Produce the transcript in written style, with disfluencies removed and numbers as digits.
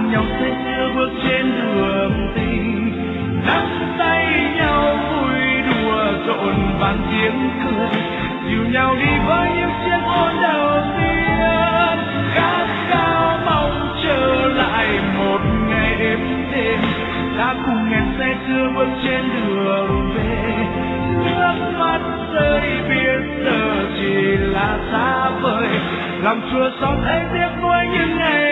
cùng nhau say sưa bước trên đường tình, nắm tay nhau vui đùa rộn vang tiếng cười, dìu nhau đi với những chiếc hôn đầu tiên. Khát khao mong trở lại một ngày êm đềm, ta cùng nghe say sưa bước trên đường về. Nước mắt rơi biết giờ chỉ là xa vời, lòng chua xót thấy tiếc nuối những ngày